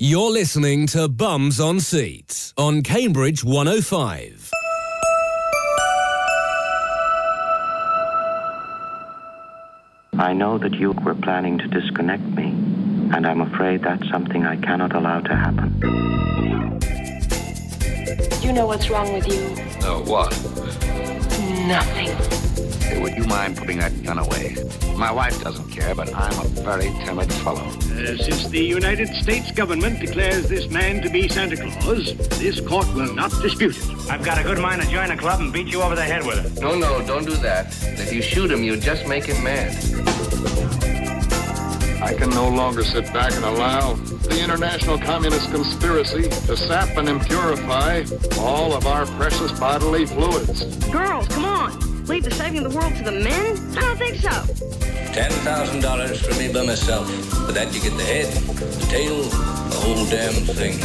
You're listening to Bums on Seats on Cambridge 105. I know that you were planning to disconnect me, and I'm afraid that's something I cannot allow to happen. You know what's wrong with you? No, what? Nothing. Hey, would you mind putting that gun away? My wife doesn't care, but I'm a very timid fellow. Since the United States government declares this man to be Santa Claus, this court will not dispute it. I've got a good mind to join a club and beat you over the head with it. No, don't do that. If you shoot him, you just make him mad. I can no longer sit back and allow the international communist conspiracy to sap and impurify all of our precious bodily fluids. Girls, come on. Leave the saving of the world to the men? I don't think so. $10,000 for me by myself. For that you get the head, the tail, the whole damn thing.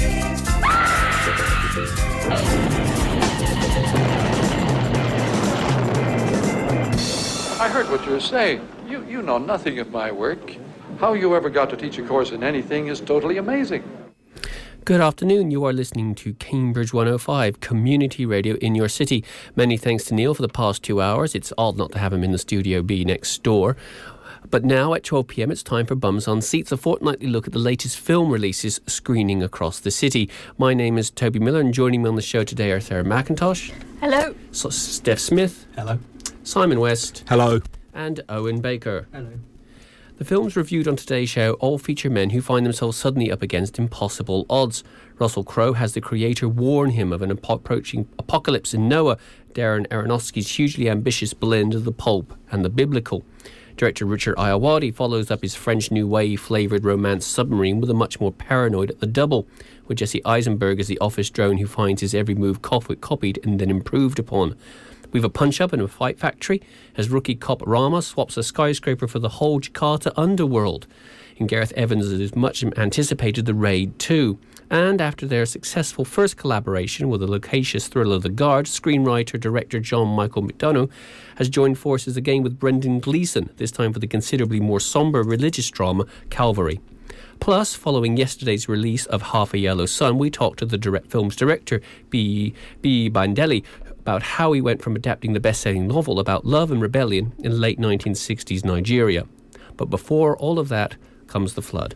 I heard what you were saying. You know nothing of my work. How you ever got to teach a course in anything is totally amazing. Good afternoon. You are listening to Cambridge 105, community radio in your city. Many thanks to Neil for the past 2 hours. It's odd not to have him in the Studio B next door. But now at 12 p.m, it's time for Bums on Seats, a fortnightly look at the latest film releases screening across the city. My name is Toby Miller, and joining me on the show today are Sarah McIntosh. Hello. Steph Smith. Hello. Simon West. Hello. And Owen Baker. Hello. The films reviewed on today's show all feature men who find themselves suddenly up against impossible odds. Russell Crowe has the creator warn him of an approaching apocalypse in Noah, Darren Aronofsky's hugely ambitious blend of the pulp and the biblical. Director Richard Ayoade follows up his French New Wave-flavoured romance Submarine with a much more paranoid At the Double, with Jesse Eisenberg as the office drone who finds his every move copied and then improved upon. We've a punch-up in a fight factory as rookie cop Rama swaps a skyscraper for the whole Jakarta underworld. In Gareth Evans' much anticipated The Raid 2. And after their successful first collaboration with the loquacious thriller The Guard, screenwriter-director John Michael McDonough has joined forces again with Brendan Gleeson, this time for the considerably more sombre religious drama Calvary. Plus, following yesterday's release of Half a Yellow Sun, we talked to the film's director, B. Bandelli, about how he went from adapting the best-selling novel about love and rebellion in late 1960s Nigeria. But before all of that comes the flood.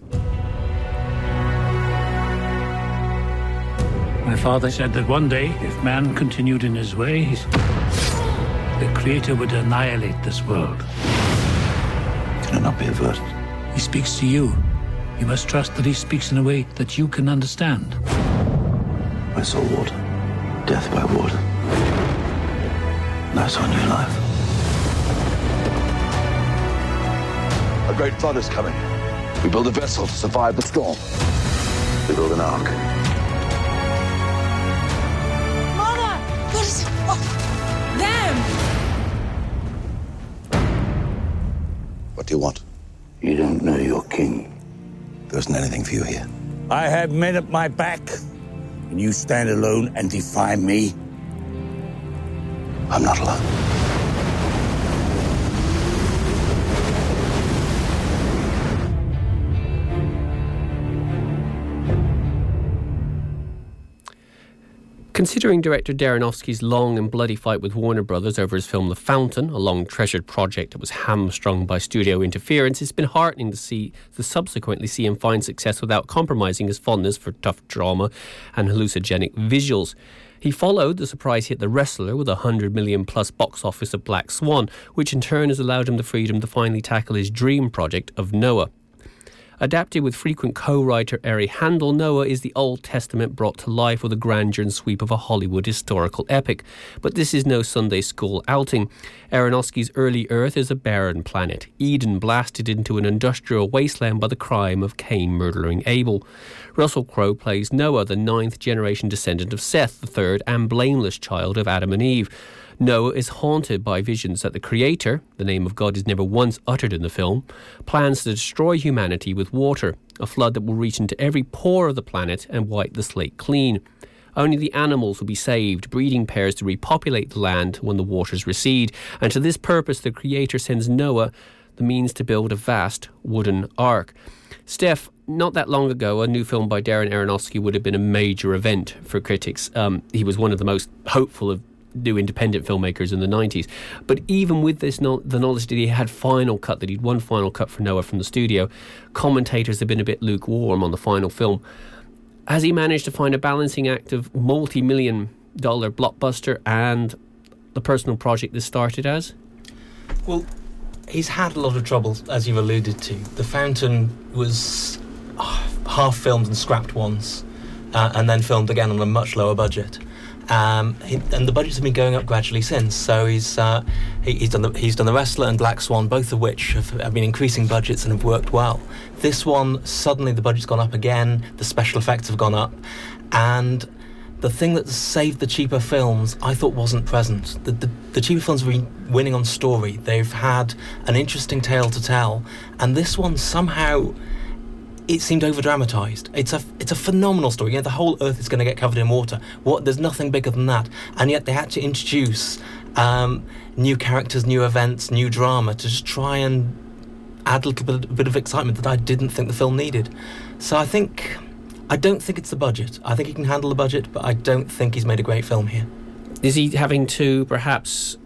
My father said that one day, if man continued in his ways, the Creator would annihilate this world. Can it not be averted? He speaks to you. You must trust that he speaks in a way that you can understand. I saw water. Death by water. That's our new life. A great flood is coming. We build a vessel to survive the storm. We build an ark. Mama! What is it? Them! What do you want? You don't know your king. There isn't anything for you here. I have men at my back, and you stand alone and defy me? I'm not alone. Considering director Darren Aronofsky's long and bloody fight with Warner Brothers over his film The Fountain, a long-treasured project that was hamstrung by studio interference, it's been heartening to subsequently see him find success without compromising his fondness for tough drama and hallucinogenic visuals. He followed the surprise hit The Wrestler with a $100 million plus box office of Black Swan, which in turn has allowed him the freedom to finally tackle his dream project of Noah. Adapted with frequent co-writer Ari Handel, Noah is the Old Testament brought to life with the grandeur and sweep of a Hollywood historical epic. But this is no Sunday school outing. Aronofsky's early Earth is a barren planet, Eden blasted into an industrial wasteland by the crime of Cain murdering Abel. Russell Crowe plays Noah, the 9th-generation descendant of Seth, the third and blameless child of Adam and Eve. Noah is haunted by visions that the Creator, the name of God is never once uttered in the film, plans to destroy humanity with water, a flood that will reach into every pore of the planet and wipe the slate clean. Only the animals will be saved, breeding pairs to repopulate the land when the waters recede, and to this purpose the Creator sends Noah the means to build a vast wooden ark. Steph, not that long ago, a new film by Darren Aronofsky would have been a major event for critics. He was one of the most hopeful of new independent filmmakers in the 90s. But even with this, the knowledge that he had final cut, that he'd won final cut for Noah from the studio, commentators have been a bit lukewarm on the final film. Has he managed to find a balancing act of multi-million-dollar blockbuster and the personal project this started as? Well, he's had a lot of trouble, as you've alluded to. The Fountain was half filmed and scrapped once, and then filmed again on a much lower budget. And the budgets have been going up gradually since. So he's done The Wrestler and Black Swan, both of which have been increasing budgets and have worked well. This one, suddenly the budget's gone up again, the special effects have gone up, and the thing that saved the cheaper films, I thought, wasn't present. The cheaper films have been winning on story. They've had an interesting tale to tell, and this one somehow, it seemed over-dramatised. It's a phenomenal story. You know, the whole Earth is going to get covered in water. There's nothing bigger than that. And yet they had to introduce new characters, new events, new drama to just try and add a little bit of excitement that I didn't think the film needed. So I don't think it's the budget. I think he can handle the budget, but I don't think he's made a great film here. Is he having to perhaps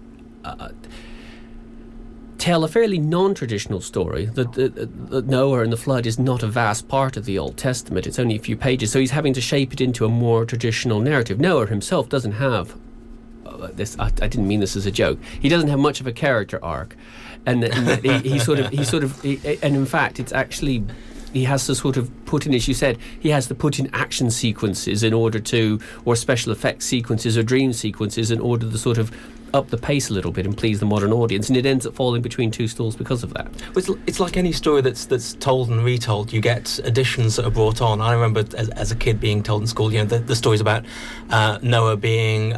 tell a fairly non-traditional story? That Noah and the flood is not a vast part of the Old Testament. It's only a few pages. So he's having to shape it into a more traditional narrative. Noah himself doesn't have this. I didn't mean this as a joke. He doesn't have much of a character arc, and and in fact, it's actually, he has to sort of put in, as you said, he has to put in action sequences in order to, or special effects sequences or dream sequences in order to sort of up the pace a little bit and please the modern audience, and it ends up falling between two stools because of that. It's like any story that's told and retold. You get additions that are brought on. I remember as a kid being told in school, you know, the stories about Noah being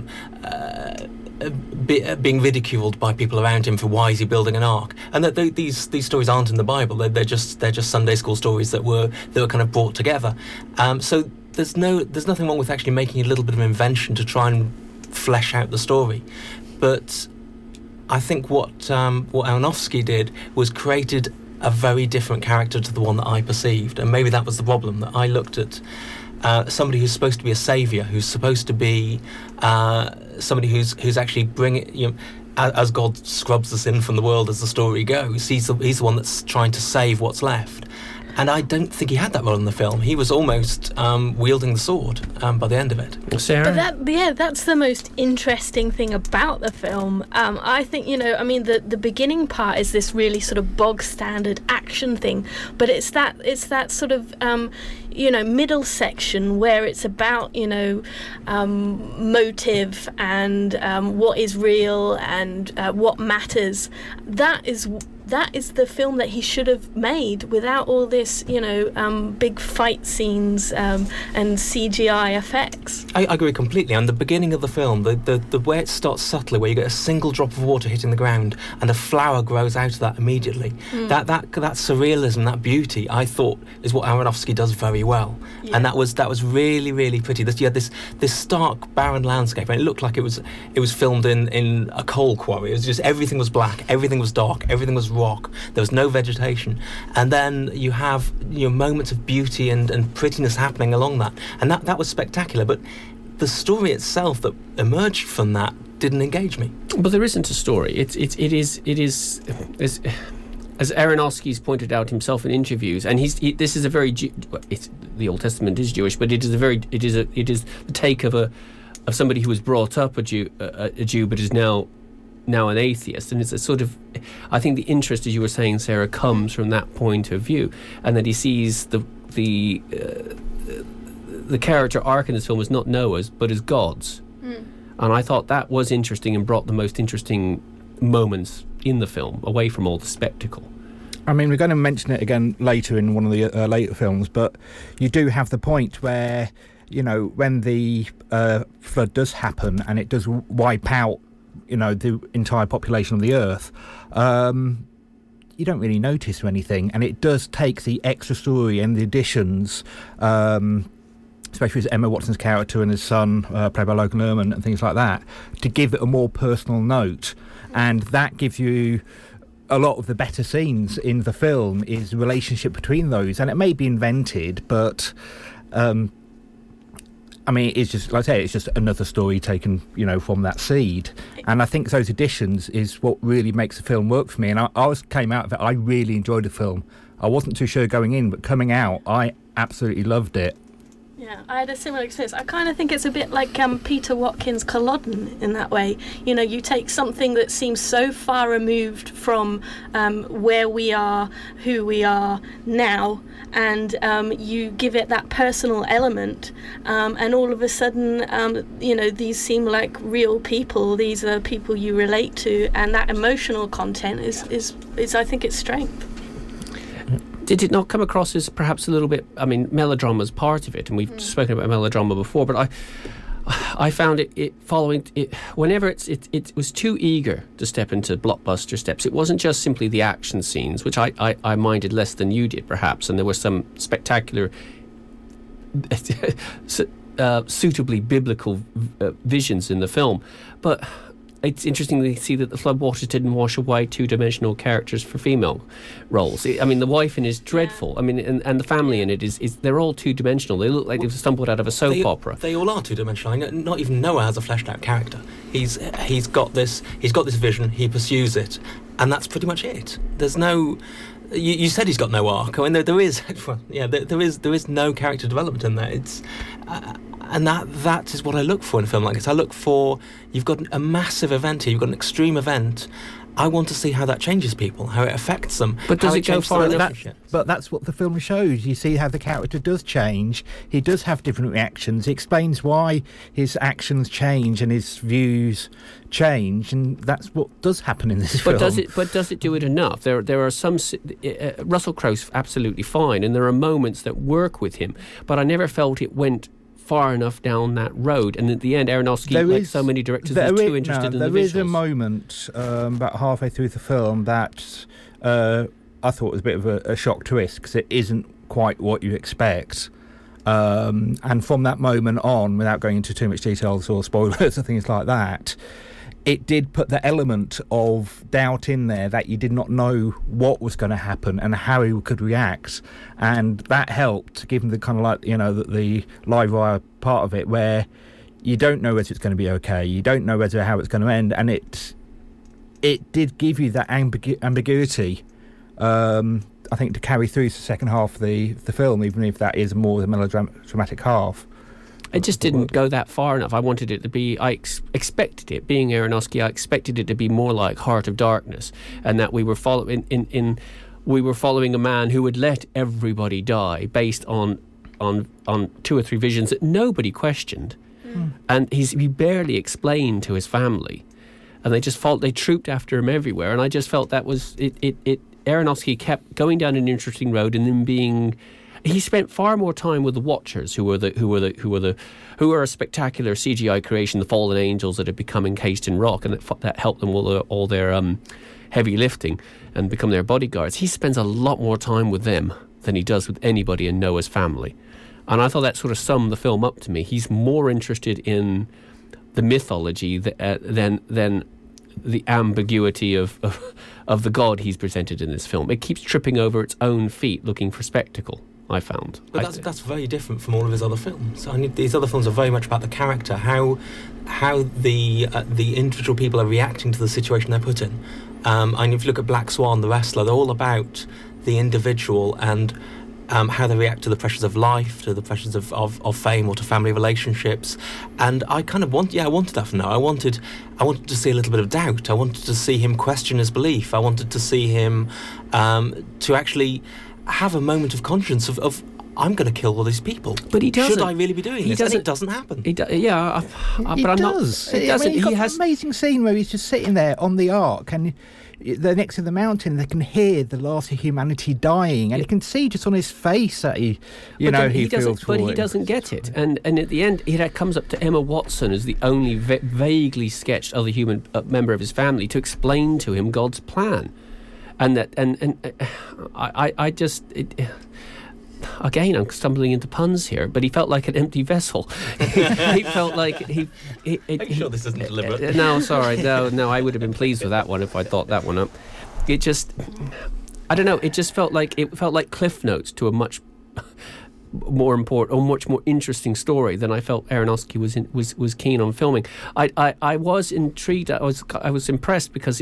ridiculed by people around him for why is he building an ark, and that these stories aren't in the Bible. They're just Sunday school stories that were kind of brought together. So there's nothing wrong with actually making a little bit of invention to try and flesh out the story. But I think what Aronofsky did was created a very different character to the one that I perceived, and maybe that was the problem, that I looked at somebody who's supposed to be a saviour, who's supposed to be somebody who's actually bringing, you know, as God scrubs the sin from the world as the story goes, he's the one that's trying to save what's left. And I don't think he had that role in the film. He was almost wielding the sword by the end of it. Sarah? But that's the most interesting thing about the film. I think, you know, I mean, the beginning part is this really sort of bog standard action thing, but it's that sort of you know, middle section where it's about, you know, motive and what is real and what matters. That is the film that he should have made without all this, you know, big fight scenes and CGI effects. I agree completely. And the beginning of the film, the way it starts subtly, where you get a single drop of water hitting the ground and a flower grows out of that immediately. That surrealism, that beauty, I thought is what Aronofsky does very well. Yeah. And that was really, really pretty. You had this stark, barren landscape, and it looked like it was filmed in a coal quarry. It was just, everything was black, everything was dark, everything was rock. There was no vegetation, and then you have, you know, moments of beauty and prettiness happening along that, and that was spectacular. But the story itself that emerged from that didn't engage me. But there isn't a story. It is as Aronofsky's pointed out himself in interviews, and this is a very the Old Testament is Jewish, but it is the take of somebody who was brought up a Jew, but is now an atheist, and it's a sort of, I think the interest, as you were saying, Sarah, comes from that point of view, and that he sees the character arc in this film as not Noah's but as God's. And I thought that was interesting and brought the most interesting moments in the film away from all the spectacle. I mean, we're going to mention it again later in one of the later films, but you do have the point where, you know, when the flood does happen and it does wipe out, you know, the entire population of the Earth, you don't really notice anything, and it does take the extra story and the additions, especially with Emma Watson's character and his son, played by Logan Lerman, and things like that, to give it a more personal note, and that gives you a lot of the better scenes in the film is the relationship between those, and it may be invented, but I mean, it's just, like I say, it's just another story taken, from that seed. And I think those additions is what really makes the film work for me. And I came out of it, I really enjoyed the film. I wasn't too sure going in, but coming out, I absolutely loved it. Yeah, I had a similar experience. I kind of think it's a bit like Peter Watkins' Culloden in that way. You take something that seems so far removed from where we are, who we are now, and you give it that personal element, and all of a sudden, these seem like real people. These are people you relate to, and that emotional content is I think, its strength. Did it not come across as perhaps a little bit, melodrama is part of it, and we've spoken about melodrama before, but I found it following it whenever it was too eager to step into blockbuster steps. It wasn't just simply the action scenes, which I minded less than you did perhaps, and there were some spectacular suitably biblical visions in the film, but it's interesting to see that the floodwaters didn't wash away two-dimensional characters for female roles. The wife in it is dreadful. And the family in it is they're all two-dimensional. They look like they've stumbled out of a soap opera. They all are two-dimensional. Not even Noah has a fleshed-out character. He's got this vision. He pursues it, and that's pretty much it. There's no. You said he's got no arc. There is no character development in there. It's. And that is what I look for in a film like this. I look for, you've got a massive event here, you've got an extreme event. I want to see how that changes people, how it affects them. But does it go far enough? But that's what the film shows. You see how the character does change. He does have different reactions. He explains why his actions change and his views change, and that's what does happen in this film. But does it do it enough? There are some. Russell Crowe's absolutely fine, and there are moments that work with him. But I never felt it went far enough down that road, and at the end Aronofsky, like so many directors, was too interested in the visuals. There is a moment about halfway through the film that I thought was a bit of a shock twist, because it isn't quite what you expect, and from that moment on, without going into too much details or spoilers or things like that, it did put the element of doubt in there, that you did not know what was going to happen and how he could react, and that helped give him the kind of the live wire part of it, where you don't know whether it's going to be okay, you don't know how it's going to end, and it did give you that ambiguity, I think, to carry through the second half of the film, even if that is more the melodramatic half. It just didn't go that far enough. I wanted it to be. I expected it, being Aronofsky. I expected it to be more like Heart of Darkness, and that we were following a man who would let everybody die based on 2 or 3 visions that nobody questioned, and he barely explained to his family, and they trooped after him everywhere. And I just felt that was it. Aronofsky kept going down an interesting road, and then being. He spent far more time with the Watchers, who were a spectacular CGI creation, the fallen angels that had become encased in rock, and that helped them with all their heavy lifting and become their bodyguards. He spends a lot more time with them than he does with anybody in Noah's family, and I thought that sort of summed the film up to me. He's more interested in the mythology than the ambiguity of the God he's presented in this film. It keeps tripping over its own feet, looking for spectacle, I found. But that's very different from all of his other films. These other films are very much about the character, how the individual people are reacting to the situation they're put in. And if you look at Black Swan, The Wrestler, they're all about the individual and how they react to the pressures of life, to the pressures of fame, or to family relationships. And I kind of wanted that from Noah. I wanted to see a little bit of doubt. I wanted to see him question his belief. I wanted to see him to actually have a moment of conscience of I'm going to kill all these people. But he doesn't. Should I really be doing this? And it doesn't happen. But I'm does. Not. It doesn't. He has an amazing scene where he's just sitting there on the ark, and they're next to the mountain. They can hear the last of humanity dying, and you can see just on his face that he feels for But he it. doesn't get it, and at the end, it comes up to Emma Watson as the only vaguely sketched other human member of his family to explain to him God's plan, Again, I'm stumbling into puns here, but he felt like an empty vessel. He felt like Are you sure this isn't deliberate? No, sorry, no, I would have been pleased with that one if I thought that one up. it just, I don't know. It just felt like Cliff Notes to a much more important or much more interesting story than I felt Aronofsky was keen on filming. I was intrigued. I was impressed because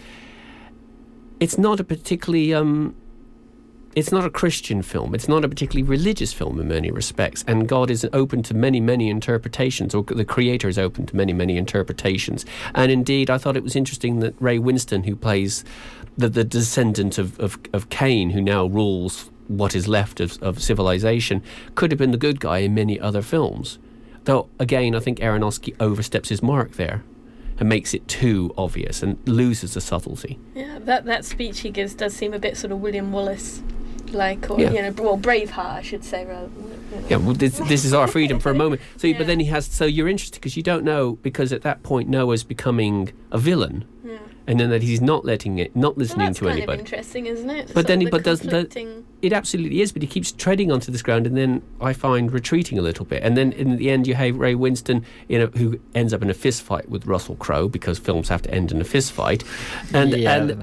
it's not a particularly it's not a Christian film. It's not a particularly religious film in many respects, and God is open to many interpretations, or the Creator is open to many interpretations. And indeed, I thought it was interesting that Ray Winstone, who plays the descendant of Cain, who now rules what is left of civilization, could have been the good guy in many other films. Though, again, I think Aronofsky oversteps his mark there and makes it too obvious and loses the subtlety. Yeah, that speech he gives does seem a bit sort of William Wallace-like, or, Braveheart, I should say, rather than, Yeah, well, this is our freedom for a moment. So, yeah. But then you're interested because you don't know, because at that point Noah's becoming a villain. Yeah. And then that he's not listening to anybody. That's kind of interesting, isn't it? But then, it absolutely is. But he keeps treading onto this ground, and then I find retreating a little bit. And then in the end, you have Ray Winstone, who ends up in a fist fight with Russell Crowe, because films have to end in a fist fight, and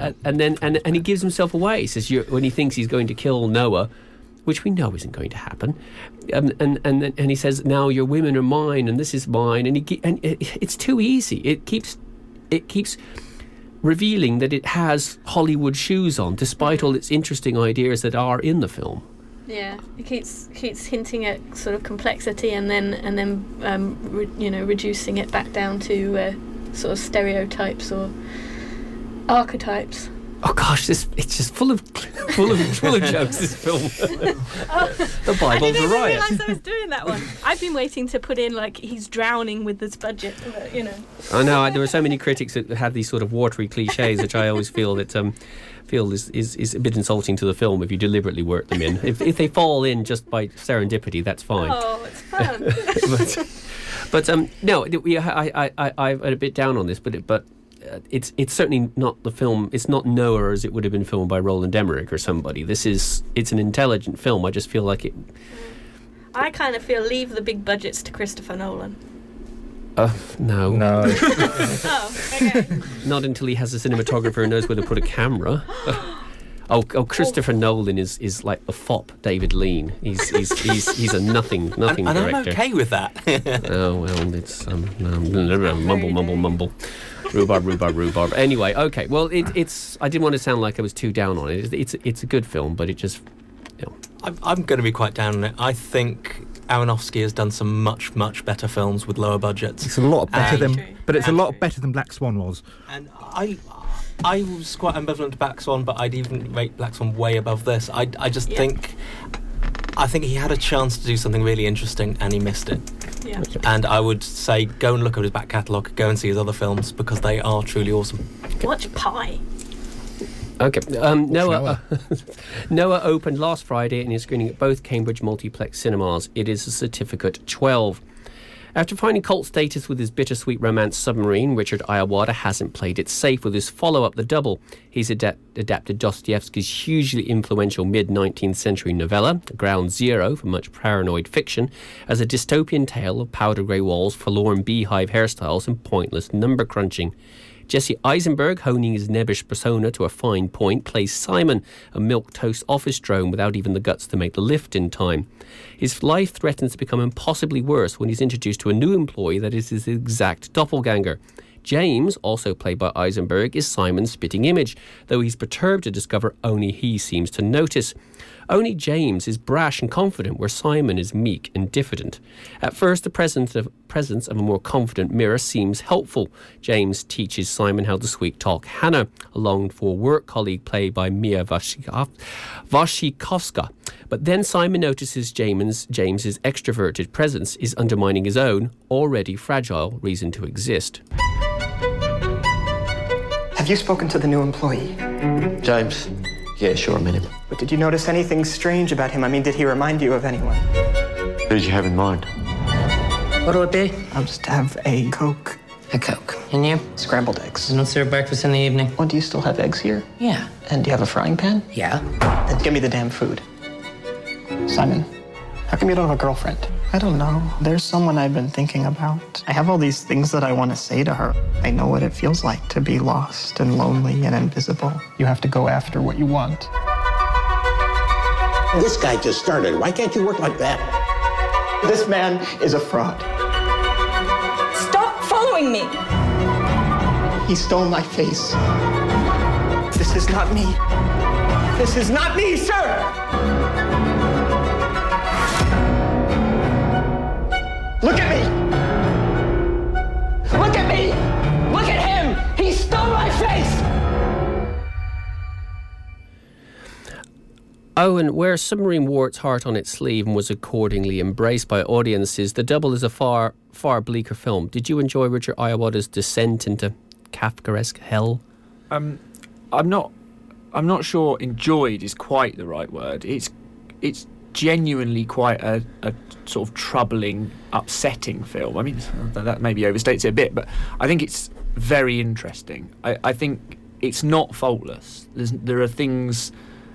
he gives himself away. He says when he thinks he's going to kill Noah, which we know isn't going to happen, and he says, "Now your women are mine, and this is mine," and it's too easy. It keeps revealing that it has Hollywood shoes on, despite all its interesting ideas that are in the film. Yeah, it keeps hinting at sort of complexity, and then reducing it back down to sort of stereotypes or archetypes. Oh gosh, it's just full of jokes. This film, the Bible's a riot. I didn't realise I was doing that one. I've been waiting to put in like he's drowning with this budget, I know there are so many critics that have these sort of watery cliches, which I always feel is a bit insulting to the film if you deliberately work them in. If they fall in just by serendipity, that's fine. Oh, it's fun. but no, I'm a bit down on this, but. It's certainly not the film. It's not Noah as it would have been filmed by Roland Emmerich or somebody. It's an intelligent film. I just feel like it. I kind of feel leave the big budgets to Christopher Nolan. No. Oh, okay. Not until he has a cinematographer who knows where to put a camera. Christopher Nolan is like the fop David Lean. He's a nothing director. And I'm okay with that. Oh well, it's mumble. Rhubarb. Anyway, okay. Well, it's. I didn't want to sound like I was too down on it. It's a good film, but it just. I'm going to be quite down on it. I think Aronofsky has done some much better films with lower budgets. It's a lot better it's a lot better than Black Swan was. And I was quite ambivalent to Black Swan, but I'd even rate Black Swan way above this. I think he had a chance to do something really interesting and he missed it. Yeah. And I would say go and look at his back catalogue, go and see his other films, because they are truly awesome. Watch Pi. Okay. Noah opened last Friday and is screening at both Cambridge Multiplex cinemas. It is a certificate 12. After finding cult status with his bittersweet romance Submarine, Richard Ayoade hasn't played it safe with his follow-up, The Double. He's adapted Dostoevsky's hugely influential mid-19th century novella, Ground Zero, for much paranoid fiction, as a dystopian tale of powder grey walls, forlorn beehive hairstyles and pointless number crunching. Jesse Eisenberg, honing his nebbish persona to a fine point, plays Simon, a milquetoast office drone without even the guts to make the lift in time. His life threatens to become impossibly worse when he's introduced to a new employee that is his exact doppelganger. James, also played by Eisenberg, is Simon's spitting image, though he's perturbed to discover only he seems to notice. Only James is brash and confident, where Simon is meek and diffident. At first, the presence of a more confident mirror seems helpful. James teaches Simon how to sweet-talk Hannah, a longed-for work colleague played by Mia Wasikowska. But then Simon notices James's extroverted presence is undermining his own, already fragile, reason to exist. Have you spoken to the new employee? James? Yeah, sure, I met him. But did you notice anything strange about him? I mean, did he remind you of anyone? Who did you have in mind? What'll it be? I'll just have a Coke. A Coke. And you? Scrambled eggs. And what's your breakfast in the evening? Well, do you still have eggs here? Yeah. And do you have a frying pan? Yeah. Then give me the damn food. Simon, how come you don't have a girlfriend? I don't know. There's someone I've been thinking about. I have all these things that I want to say to her. I know what it feels like to be lost and lonely and invisible. You have to go after what you want. This guy just started. Why can't you work like that? This man is a fraud. Stop following me! He stole my face. This is not me. This is not me, sir! Look at me! Look at me! Look at him! He stole my face! Owen, where Submarine wore its heart on its sleeve and was accordingly embraced by audiences, The Double is a far, far bleaker film. Did you enjoy Richard Ayoada's descent into Kafkaesque hell? I'm not sure enjoyed is quite the right word. It's genuinely quite a sort of troubling, upsetting film. I mean, that maybe overstates it a bit, but I think it's very interesting. I think it's not faultless. There are things...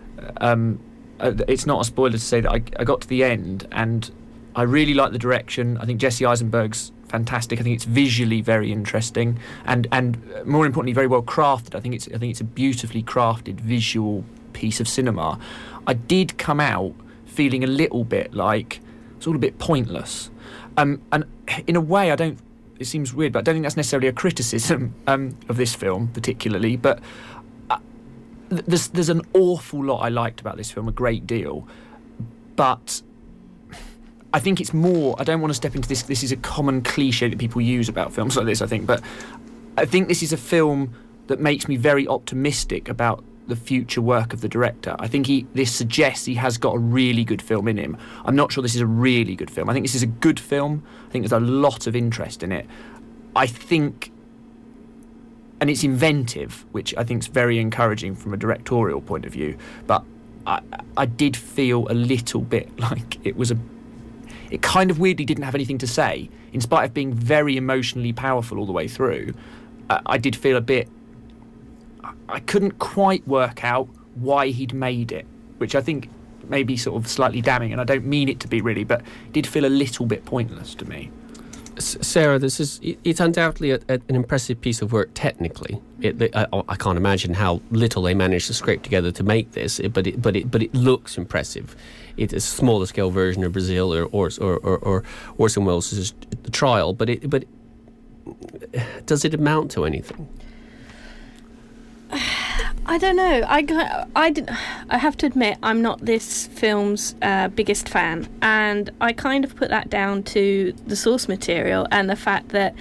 it's not a spoiler to say that I got to the end and I really like the direction. I think Jesse Eisenberg's fantastic. I think it's visually very interesting and more importantly very well crafted. I think it's a beautifully crafted visual piece of cinema. I did come out feeling a little bit like it's all a bit pointless, and in a way it seems weird, but I don't think that's necessarily a criticism of this film particularly, but there's an awful lot I liked about this film, a great deal, but I think it's more, I don't want to step into this is a common cliche that people use about films like this, I think, but I think this is a film that makes me very optimistic about the future work of the director. I think this suggests he has got a really good film in him. I'm not sure this is a really good film. I think this is a good film. I think there's a lot of interest in it. I think, and it's inventive, which I think is very encouraging from a directorial point of view, but I did feel a little bit like it kind of weirdly didn't have anything to say. In spite of being very emotionally powerful all the way through, I did feel a bit... I couldn't quite work out why he'd made it, which I think may be sort of slightly damning, and I don't mean it to be really, but it did feel a little bit pointless to me. Sarah, it's undoubtedly an impressive piece of work technically. I can't imagine how little they managed to scrape together to make this, but it looks impressive. It's a smaller scale version of Brazil or Orson Welles' The Trial, but does it amount to anything? I don't know. I have to admit, I'm not this film's biggest fan, and I kind of put that down to the source material and the fact that,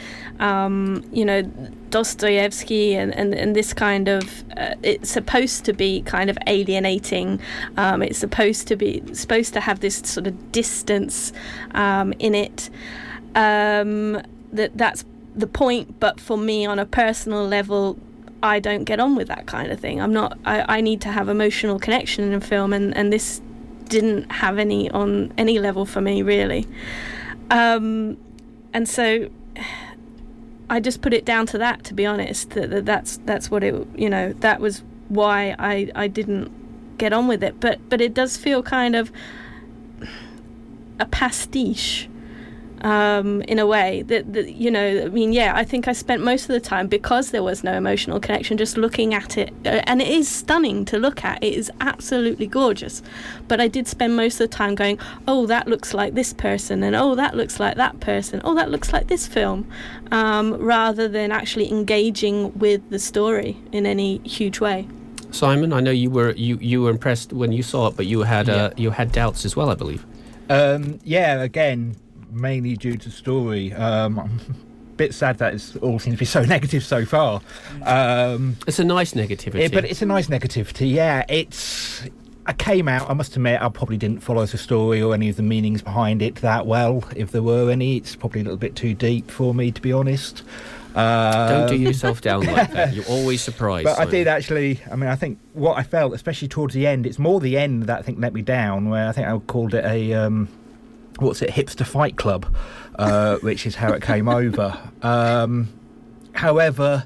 Dostoevsky and this kind of it's supposed to be kind of alienating. It's supposed to have this sort of distance in it. That's the point. But for me, on a personal level, I don't get on with that kind of thing. I need to have emotional connection in a film, and this didn't have any on any level for me, really. And so I just put it down to that, to be honest. That's what it, that was why I didn't get on with it. But it does feel kind of a pastiche. In a way I think I spent most of the time, because there was no emotional connection, just looking at it, and it is stunning to look at. It is absolutely gorgeous, but I did spend most of the time going, oh, that looks like this person, and oh, that looks like that person, oh, that looks like this film, rather than actually engaging with the story in any huge way. Simon, I know you were impressed when you saw it, but you had doubts as well, I believe. Again, mainly due to story. I'm a bit sad that it all seems to be so negative so far. It's a nice negativity. But it's a nice negativity, yeah. I came out, I must admit, I probably didn't follow the story or any of the meanings behind it that well, if there were any. It's probably a little bit too deep for me, to be honest. Don't do yourself down like that. You're always surprised. But I did actually, I think what I felt, especially towards the end, it's more the end that I think let me down, where I think I called it a... hipster fight club, which is how it came over. However,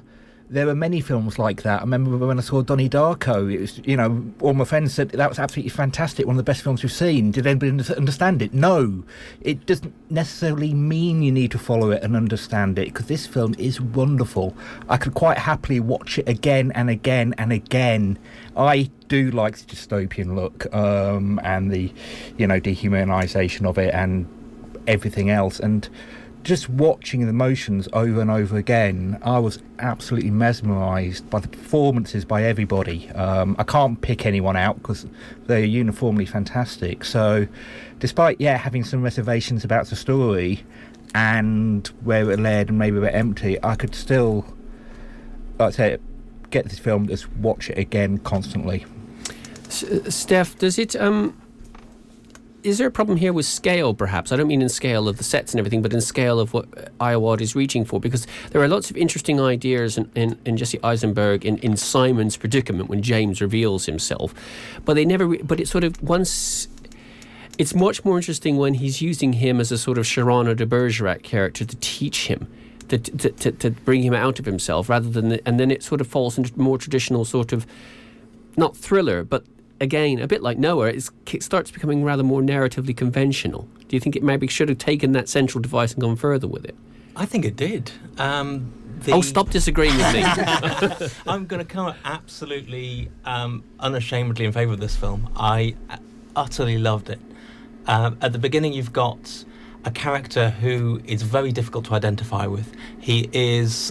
there are many films like that. I remember when I saw Donnie Darko, it was, you know, all my friends said that was absolutely fantastic, one of the best films we've seen. Did anybody understand it? No. It doesn't necessarily mean you need to follow it and understand it, because this film is wonderful. I could quite happily watch it again and again and again. I do like the dystopian look, and the, you know, dehumanisation of it and everything else, and just watching the motions over and over again, I was absolutely mesmerised by the performances by everybody. I can't pick anyone out because they're uniformly fantastic. So despite having some reservations about the story and where it led and maybe a bit empty, I could still, like I say, get this film, just watch it again constantly. Steph, does it is there a problem here with scale, perhaps? I don't mean in scale of the sets and everything, but in scale of what Iowad is reaching for, because there are lots of interesting ideas in Jesse Eisenberg in Simon's predicament when James reveals himself, but they never but it's sort of once it's much more interesting when he's using him as a sort of Cyrano de Bergerac character to teach him, to bring him out of himself, rather than and then it sort of falls into more traditional sort of, not thriller, but again, a bit like Noah, it starts becoming rather more narratively conventional. Do you think it maybe should have taken that central device and gone further with it? I think it did. Stop disagreeing with me. I'm going to come absolutely unashamedly in favour of this film. I utterly loved it. At the beginning, you've got a character who is very difficult to identify with. He is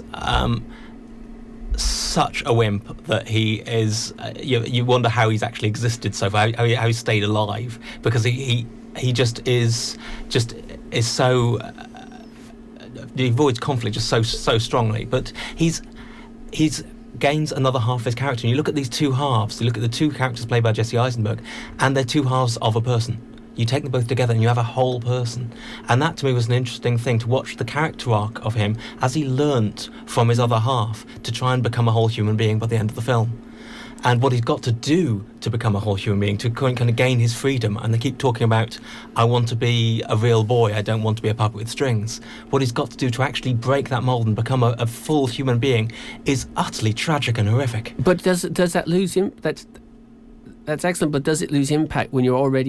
such a wimp that he is. You wonder how he's actually existed so far, how he stayed alive, because he just is so. He avoids conflict just so strongly, but he's gains another half of his character. And you look at these two halves. You look at the two characters played by Jesse Eisenberg, and they're two halves of a person. You take them both together and you have a whole person. And that to me was an interesting thing, to watch the character arc of him as he learnt from his other half to try and become a whole human being by the end of the film. And what he's got to do to become a whole human being, to kind of gain his freedom. And they keep talking about, I want to be a real boy, I don't want to be a puppet with strings. What he's got to do to actually break that mould and become a full human being is utterly tragic and horrific. But does that lose him? That's excellent, but does it lose impact when you're already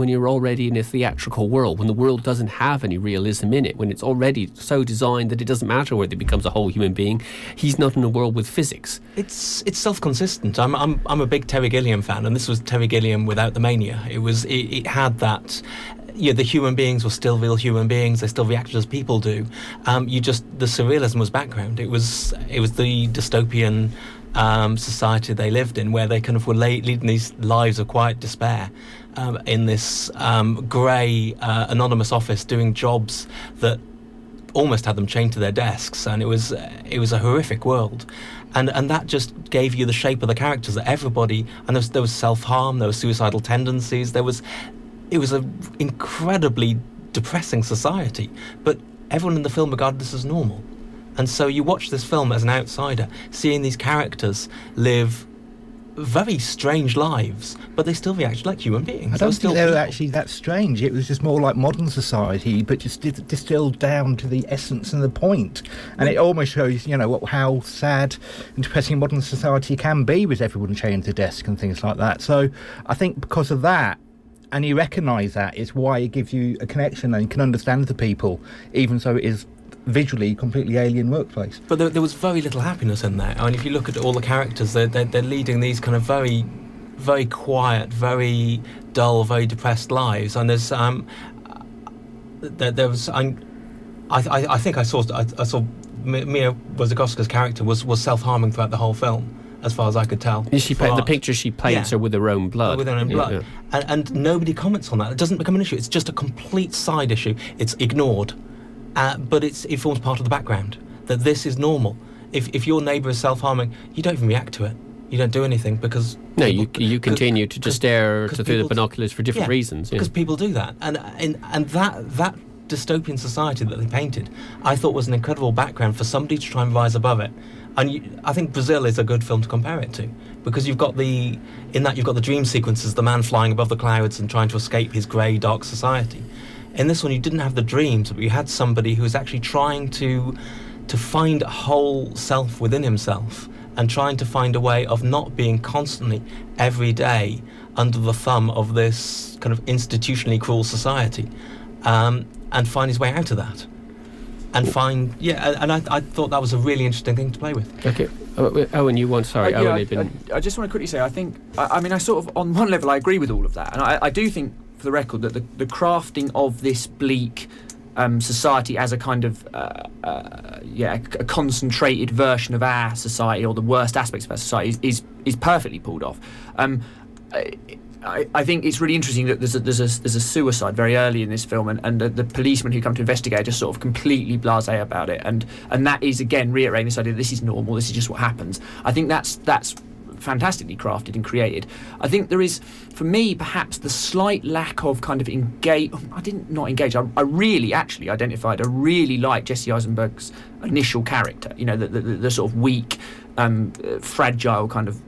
in a theatrical world, when the world doesn't have any realism in it, when it's already so designed that it doesn't matter whether he becomes a whole human being? He's not in a world with physics. It's self-consistent. I'm a big Terry Gilliam fan, and this was Terry Gilliam without the mania. It had that. The human beings were still real human beings. They still reacted as people do. The surrealism was background. It was the dystopian society they lived in, where they kind of were leading these lives of quiet despair in this grey anonymous office, doing jobs that almost had them chained to their desks, and it was a horrific world. And that just gave you the shape of the characters, that everybody, and there was self-harm, there was suicidal tendencies, it was an incredibly depressing society, but everyone in the film regarded this as normal. And so you watch this film as an outsider, seeing these characters live very strange lives, but they still react like human beings. I don't think they were actually that strange. It was just more like modern society, but just distilled down to the essence and the point. And it almost shows, how sad and depressing modern society can be, with everyone chained to desk and things like that. So I think because of that, and you recognise that, it's why it gives you a connection and you can understand the people, even though it is visually completely alien workplace. But there was very little happiness in there. I mean, if you look at all the characters, they're leading these kind of very, very quiet, very dull, very depressed lives. And there's I think I saw Mia Wasikowska's character was self-harming throughout the whole film, as far as I could tell. The picture she paints her with her own blood. With her own blood. Yeah. And nobody comments on that. It doesn't become an issue. It's just a complete side issue. It's ignored. But it forms part of the background, that this is normal. If your neighbour is self-harming, you don't even react to it. You don't do anything because... No, you continue to just stare through the binoculars for different reasons. Because people do that. And that dystopian society that they painted, I thought was an incredible background for somebody to try and rise above it. And I think Brazil is a good film to compare it to, because you've got the dream sequences, the man flying above the clouds and trying to escape his grey, dark society. In this one, you didn't have the dreams, but you had somebody who was actually trying to to find a whole self within himself and trying to find a way of not being constantly, every day, under the thumb of this kind of institutionally cruel society, and find his way out of that. And I thought that was a really interesting thing to play with. Okay. Owen, you want... Sorry, Owen had been... I just want to quickly say, I sort of, on one level, I agree with all of that. And I do think, for the record, that the crafting of this bleak society as a kind of, a concentrated version of our society, or the worst aspects of our society, is perfectly pulled off. I think it's really interesting that there's a suicide very early in this film, and the policemen who come to investigate are just sort of completely blasé about it, and that is again reiterating this idea that this is normal, this is just what happens. I think that's fantastically crafted and created. I think there is, for me, perhaps the slight lack of kind of engage. I didn't not engage. I really actually identified. I really like Jesse Eisenberg's initial character. You know, the sort of weak, fragile kind of.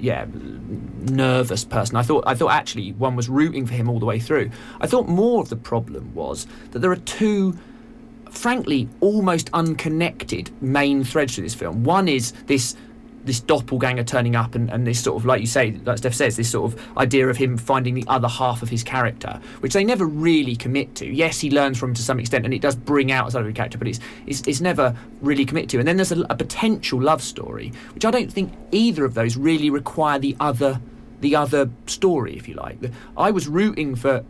Nervous person. I thought actually one was rooting for him all the way through. I thought more of the problem was that there are two, frankly, almost unconnected main threads to this film. One is this doppelganger turning up and this sort of, like you say, like Steph says, this sort of idea of him finding the other half of his character, which they never really commit to. Yes, he learns from him to some extent, and it does bring out a side of his character, but it's never really committed to. And then there's a potential love story, which I don't think either of those really require the other story, if you like. I was rooting for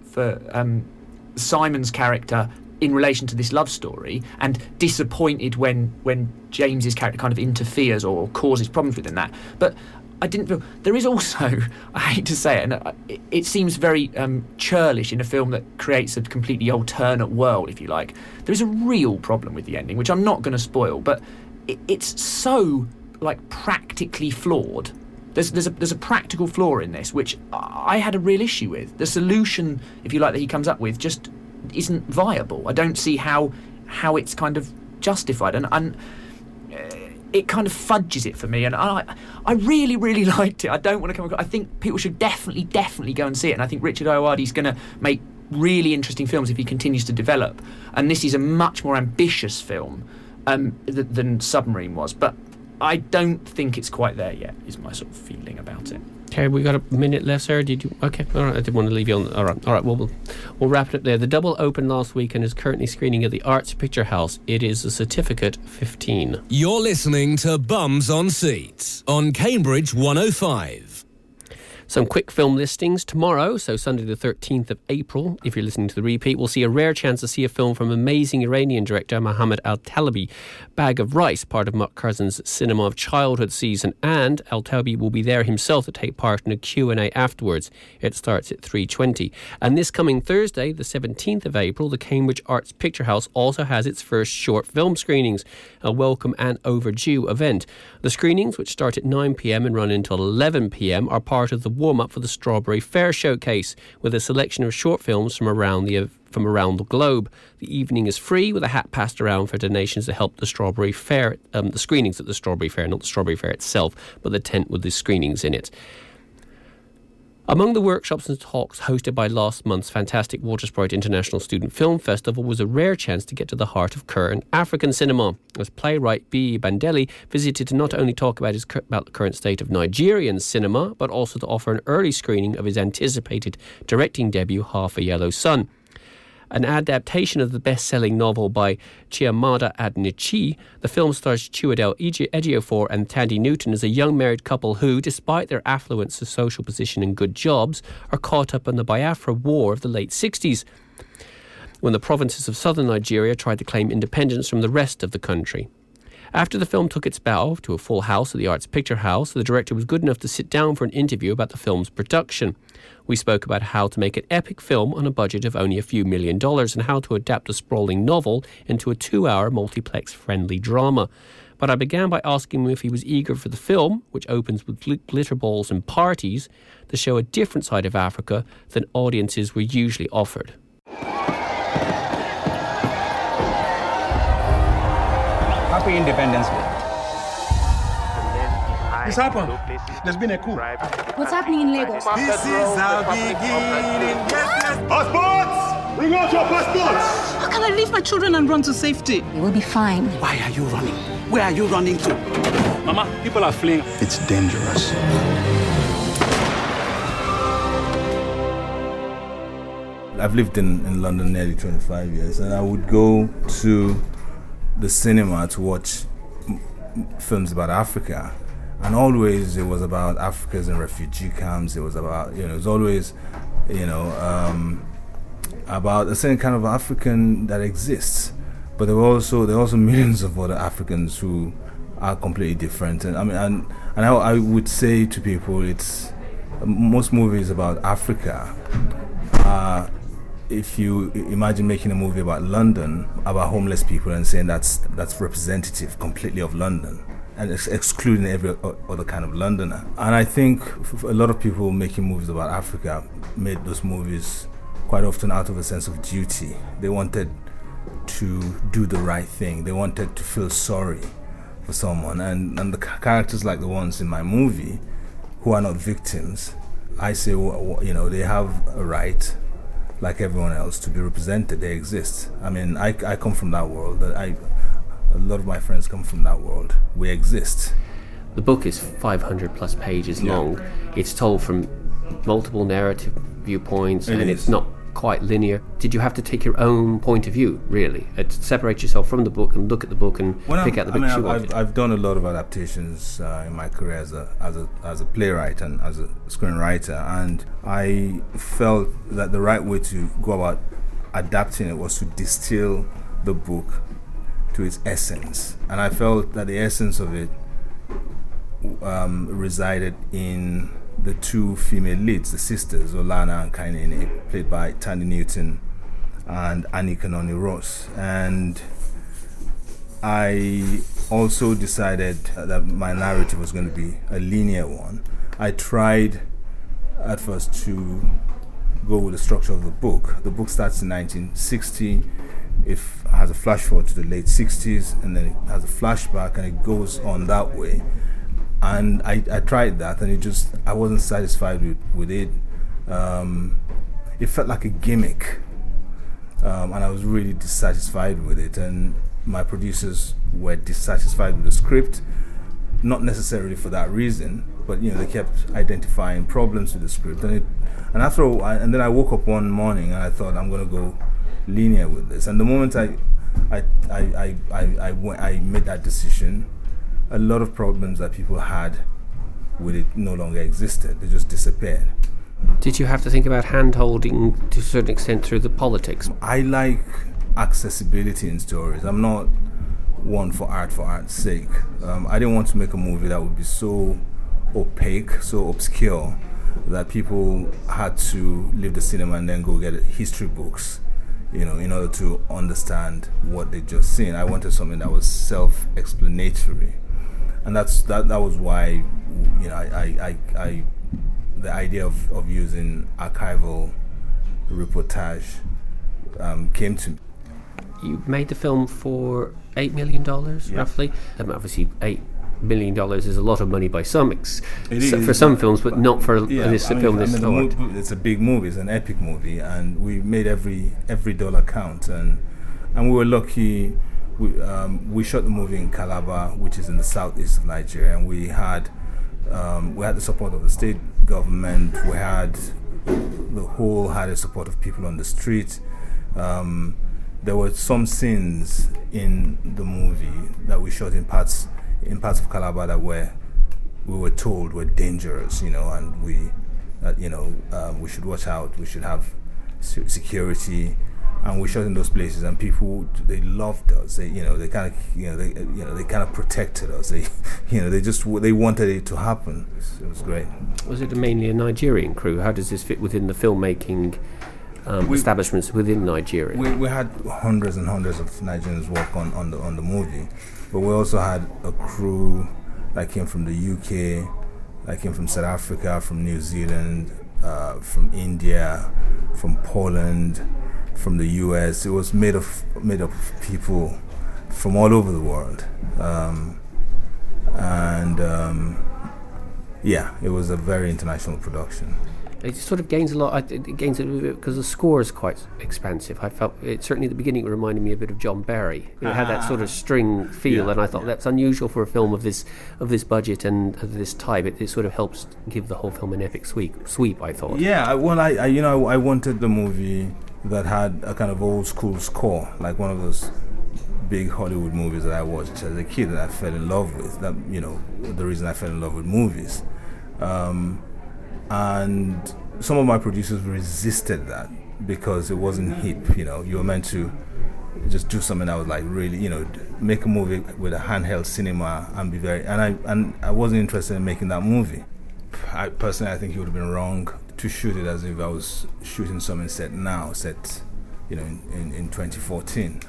Simon's character in relation to this love story, and disappointed when James's character kind of interferes or causes problems within that. But I didn't feel... There is also, I hate to say it, and it seems very churlish in a film that creates a completely alternate world, if you like. There is a real problem with the ending, which I'm not going to spoil, but it's so, like, practically flawed. There's a practical flaw in this, which I had a real issue with. The solution, if you like, that he comes up with just isn't viable. I don't see how it's kind of justified, and it kind of fudges it for me. And I really, really liked it. I don't want to come across... I think people should definitely go and see it. And I think Richard Ayoade's going to make really interesting films if he continues to develop. And this is a much more ambitious film than Submarine was. But I don't think it's quite there yet, is my sort of feeling about it. Okay, we got a minute left, sir. Did you? Okay, all right. I didn't want to leave you on. All right. Well, we'll wrap it up there. The Double opened last week and is currently screening at the Arts Picture House. It is a Certificate 15. You're listening to Bums on Seats on Cambridge 105. Some quick film listings tomorrow, so Sunday the 13th of April. If you're listening to the repeat, we'll see a rare chance to see a film from amazing Iranian director Mohammad Al-Talibi, Bag of Rice, part of Mark Curzon's Cinema of Childhood season, and Al-Talibi will be there himself to take part in a Q&A afterwards. It starts at 3:20. And this coming Thursday, the 17th of April, the Cambridge Arts Picture House also has its first short film screenings, a welcome and overdue event. The screenings, which start at 9pm and run until 11pm, are part of the warm-up for the Strawberry Fair Showcase, with a selection of short films from around the globe. The evening is free, with a hat passed around for donations to help the Strawberry Fair, the screenings at the Strawberry Fair, not the Strawberry Fair itself, but the tent with the screenings in it. Among the workshops and talks hosted by last month's fantastic Watersprite International Student Film Festival was a rare chance to get to the heart of current African cinema, as playwright B. Bandeli visited to not only talk about the current state of Nigerian cinema, but also to offer an early screening of his anticipated directing debut, Half a Yellow Sun. An adaptation of the best-selling novel by Chiamaka Adichie, the film stars Chiwetel Ejiofor and Tandy Newton as a young married couple who, despite their affluence, social position and good jobs, are caught up in the Biafra War of the late 60s, when the provinces of southern Nigeria tried to claim independence from the rest of the country. After the film took its bow to a full house at the Arts Picture House, the director was good enough to sit down for an interview about the film's production. We spoke about how to make an epic film on a budget of only a few $1 million and how to adapt a sprawling novel into a 2-hour multiplex-friendly drama. But I began by asking him if he was eager for the film, which opens with glitter balls and parties, to show a different side of Africa than audiences were usually offered. Happy Independence Day. What's happened? There's been a coup. What's happening in Lagos? This is our beginning. Passports! Bring out your passports! How can I leave my my children and run to safety. You will be fine. Why are you running? Where are you running to? Mama, people are fleeing. It's dangerous. I've lived in London nearly 25 years, and I would go to the cinema to watch films about Africa, and always it was about Africans in refugee camps. It was about, it was always, about a certain kind of African that exists, but there are also millions of other Africans who are completely different. And I would say to people, it's most movies about Africa. If you imagine making a movie about London, about homeless people, and saying that's representative completely of London, and excluding every other kind of Londoner. And I think a lot of people making movies about Africa made those movies quite often out of a sense of duty. They wanted to do the right thing. They wanted to feel sorry for someone. And the characters like the ones in my movie, who are not victims, I say, they have a right, like everyone else, to be represented. They exist. I mean, I come from that world. A lot of my friends come from that world. We exist. The book is 500 plus pages long. It's told from multiple narrative viewpoints, and it's not quite linear. Did you have to take your own point of view, really, to separate yourself from the book and look at the book and pick out the bits you wanted? I've done a lot of adaptations in my career as a playwright and as a screenwriter, and I felt that the right way to go about adapting it was to distill the book to its essence, and I felt that the essence of it resided in the two female leads, the sisters, Olana and Kainene, played by Thandie Newton and Annie Kanoni Ross. And I also decided that my narrative was going to be a linear one. I tried at first to go with the structure of the book. The book starts in 1960. It has a flash forward to the late 60s, and then it has a flashback, and it goes on that way. And I tried that, and I wasn't satisfied with it. It felt like a gimmick, and I was really dissatisfied with it. And my producers were dissatisfied with the script, not necessarily for that reason, but they kept identifying problems with the script. And then I woke up one morning and I thought, I'm going to go linear with this. And the moment I made that decision, a lot of problems that people had with it no longer existed. They just disappeared. Did you have to think about hand-holding to a certain extent through the politics? I like accessibility in stories. I'm not one for art's sake. I didn't want to make a movie that would be so opaque, so obscure, that people had to leave the cinema and then go get history books, in order to understand what they'd just seen. I wanted something that was self-explanatory. And that was why, the idea of using archival reportage came to me. You made the film for $8 million, roughly. Obviously, $8 million is a lot of money by for some films, but not for this film. It's a big movie. It's an epic movie, and we made every dollar count. And we were lucky. We shot the movie in Calabar, which is in the southeast of Nigeria, and we had the support of the state government. We had the support of people on the street. There were some scenes in the movie that we shot in parts of Calabar that we were told were dangerous, and we should watch out. We should have security. And we shot in those places, and people, they loved us. They kind of protected us. They wanted it to happen. It was great. Was it mainly a Nigerian crew? How does this fit within the filmmaking establishments within Nigeria? We had hundreds and hundreds of Nigerians work on the movie, but we also had a crew that came from the UK, that came from South Africa, from New Zealand, from India, from Poland, from the US. It was made up of people from all over the world, it was a very international production. It sort of gains a lot. It gains a little bit because the score is quite expansive. I felt it certainly at the beginning it reminded me a bit of John Barry. It had that sort of string feel, and I thought that's unusual for a film of this budget and of this type. It sort of helps give the whole film an epic sweep. I thought. Yeah, I wanted the movie that had a kind of old school score, like one of those big Hollywood movies that I watched as a kid that I fell in love with. That, you know, the reason I fell in love with movies. And some of my producers resisted that because it wasn't hip. You know, you were meant to just do something that was like really, you know, make a movie with a handheld cinema and be very. And I wasn't interested in making that movie. I think it would have been wrong to shoot it as if I was shooting something set, you know, in 2014.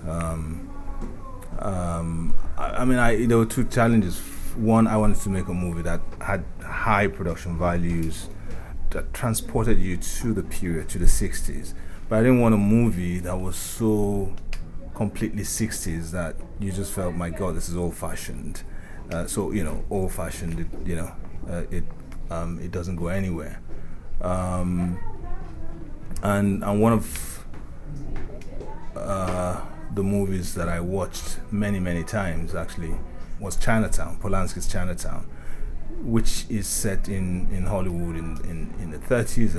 There were two challenges. One, I wanted to make a movie that had high production values, that transported you to the period, to the 60s. But I didn't want a movie that was so completely 60s that you just felt, my God, this is old-fashioned. Old-fashioned, it doesn't go anywhere. And one of the movies that I watched many, many times, actually, was Chinatown, Polanski's Chinatown, which is set in Hollywood in the 30s